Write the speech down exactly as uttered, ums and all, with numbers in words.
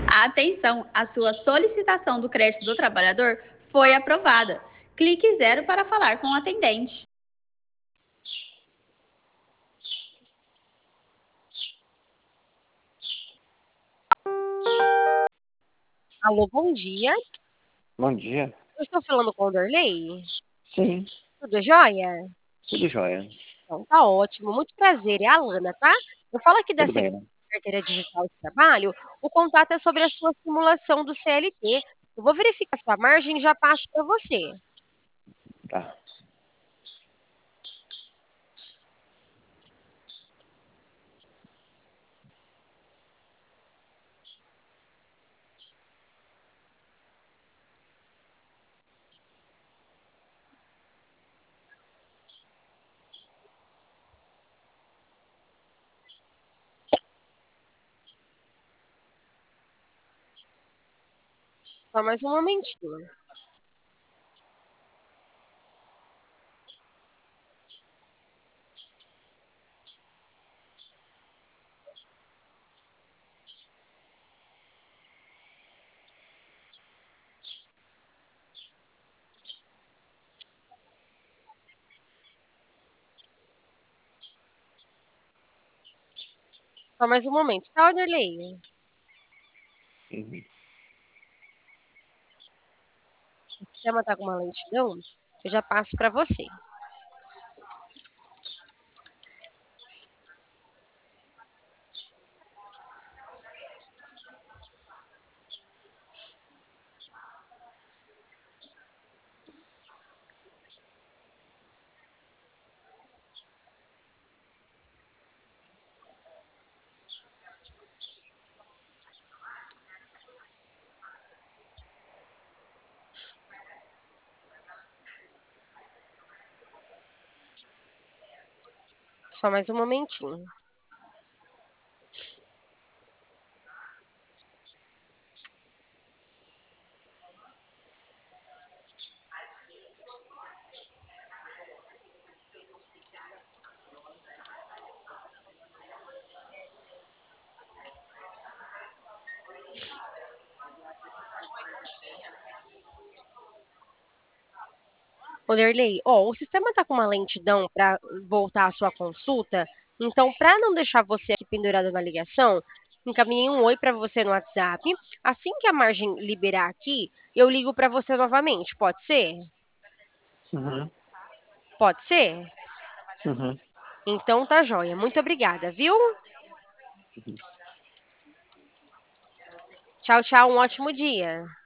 Atenção, a sua solicitação do crédito do trabalhador foi aprovada. Clique zero para falar com o atendente. Alô, bom dia. Bom dia. Eu estou falando com o Wanderley? Sim, Tudo jóia? tudo jóia. Então, tá ótimo. Muito prazer. É a Lana, tá? Eu falo aqui da Tudo bem, né? Secretaria Digital de Trabalho. O contato é sobre a sua simulação do C L T. Eu vou verificar sua margem e já passo para você. Tá. Só mais um momentinho. Só mais um momento, tá, Wanderley? Uhum. O sistema tá com uma lentidão. Eu já passo para você. Só mais um momentinho. Wanderley, ó, o sistema tá com uma lentidão para voltar à sua consulta. Então, para não deixar você aqui pendurado na ligação, encaminhei um oi para você no WhatsApp. Assim que a margem liberar aqui, eu ligo para você novamente. Pode ser? Uhum. Pode ser? Uhum. Então tá joia. Muito obrigada, viu? Uhum. Tchau, tchau. Um ótimo dia.